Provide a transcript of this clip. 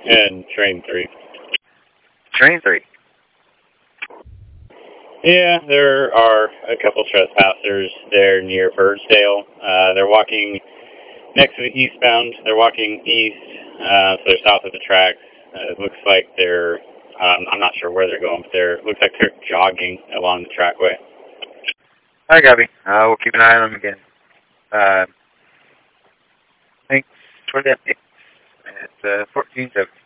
And train 3. Train 3. Yeah, there are a couple trespassers there near Birdsdale. They're walking next to the eastbound. They're walking east, so they're south of the tracks. It looks like they're, I'm not sure where they're going, but it looks like they're jogging along the trackway. Hi, Gabby. We'll keep an eye on them again. Thanks for the update. It's 14-7.